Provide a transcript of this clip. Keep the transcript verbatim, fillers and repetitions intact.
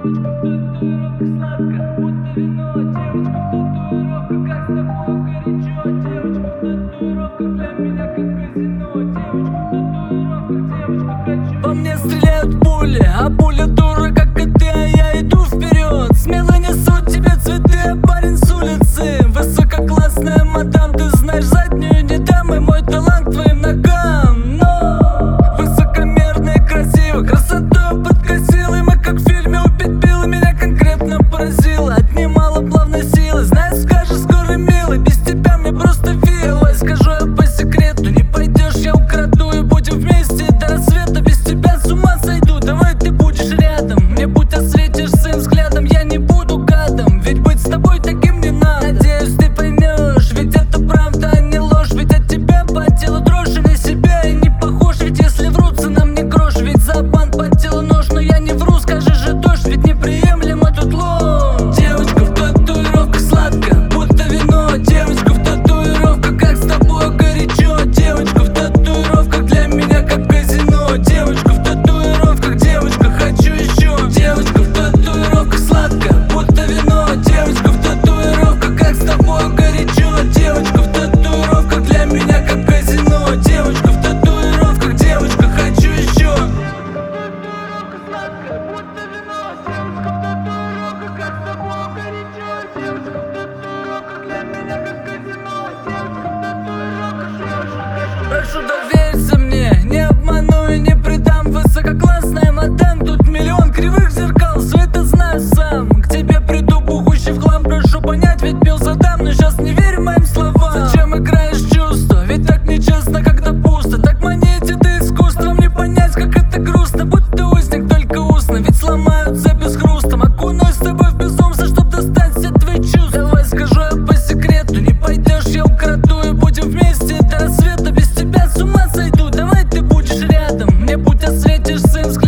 Девочка в татуировках сладко, будто вино. Девочка в татуировках, как с тобой горячо. Девочка в татуировках, для меня как казино. Девочка в татуировках, девочка, хочу. По мне стреляют пули, а пуля дура, как и ты, а я иду вперед. Смело несу тебе цветы, а парень с улицы. Высококлассная мадам, ты знаешь, заднюю не дам, и мой талант твоим ногам. Но высокомерно и красиво, красотою подкосила, и мы как в фильме убить Билла. Меня конкретно поразило, отнимала плавно силы. Знаешь, скажешь скоро, милый, без тебя мне просто вилла. Скажу я по секрету, не пойдешь, я украду, и будем вместе до рассвета. Без тебя с ума сойду, давай ты будешь рядом. Мне будь осветишь своим взглядом, я не буду гадом, ведь быть с тобой таким не надо. Надеюсь, ты поймешь, ведь это правда, а не ложь. Ведь от тебя по телу дрожь, и на себя я не похож. Ведь если врут, цена мне грош, ведь за обман по телу нож. Но я не вру, скажи же дождь, ведь неприемлемо тут ложь. Девочка в татуировках сладко, будто вино. Девочка в татуировках, как с тобой горячо. Девочка в татуировках, для меня как казино. Девочка в татуировках, девочка, хочу еще. Девочка в татуировках сладко, будто вино. Девочка в татуировках, как с тобой горячо. Девочка в татуировках, для меня как казино. Девочка в татуировках, девочка, хочу еще. Прошу, доверься мне, не обману и не предам. Высококлассная мадам, тут миллион кривых зеркал, все это знаю сам. К тебе приду бухущий в хлам, прошу понять, ведь пил задам. Но сейчас не верь моим словам. Зачем играешь чувства, ведь так нечестно, когда пусто. Так манить это искусством, не понять, как это грустно. Будь ты узник, только устно, ведь сломаются без хрустом. Окунусь с тобой в безумство, чтоб достать все твои чувства. Давай скажу я по секрету, не пойдешь, я украду, и будем вместе до рассвета. Без тебя с ума сойду, давай ты будешь рядом. Мне будь осветишь своим взглядом.